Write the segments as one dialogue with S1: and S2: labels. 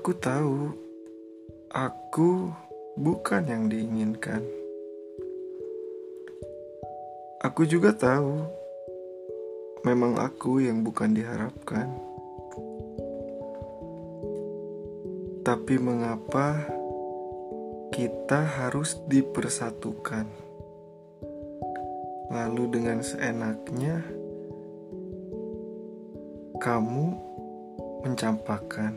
S1: Aku tahu, aku bukan yang diinginkan. Aku juga tahu, memang aku yang bukan diharapkan. Tapi mengapa kita harus dipersatukan? Lalu dengan seenaknya, kamu mencampakkan.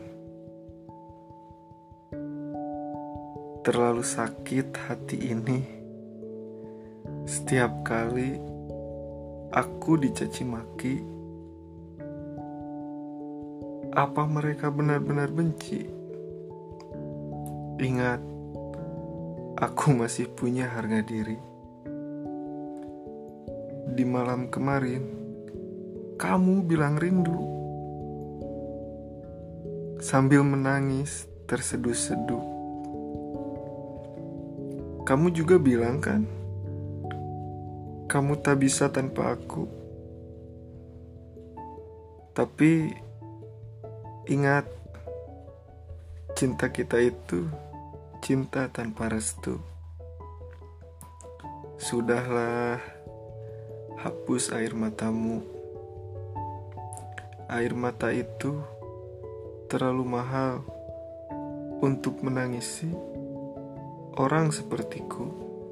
S1: Terlalu sakit hati ini. Setiap kali aku dicaci maki, apa mereka benar-benar benci? Ingat, aku masih punya harga diri. Di malam kemarin, kamu bilang rindu. Sambil menangis terseduh-seduh. Kamu juga bilang kan, kamu tak bisa tanpa aku. Tapi ingat, cinta kita itu cinta tanpa restu. Sudahlah, hapus air matamu. Air mata itu terlalu mahal untuk menangisi orang sepertiku.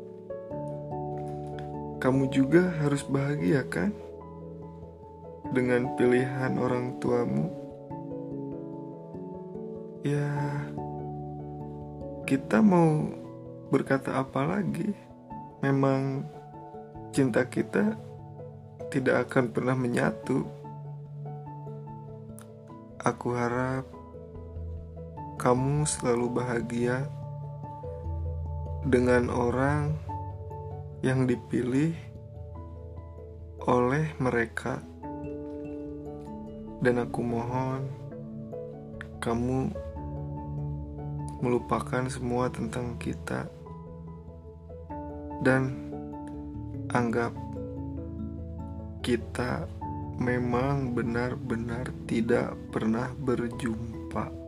S1: Kamu juga harus bahagia kan? Dengan pilihan orang tuamu. Ya, kita mau berkata apa lagi? Memang cinta kita tidak akan pernah menyatu. Aku harap kamu selalu bahagia dengan orang yang dipilih oleh mereka. Dan aku mohon kamu melupakan semua tentang kita dan anggap kita memang benar-benar tidak pernah berjumpa.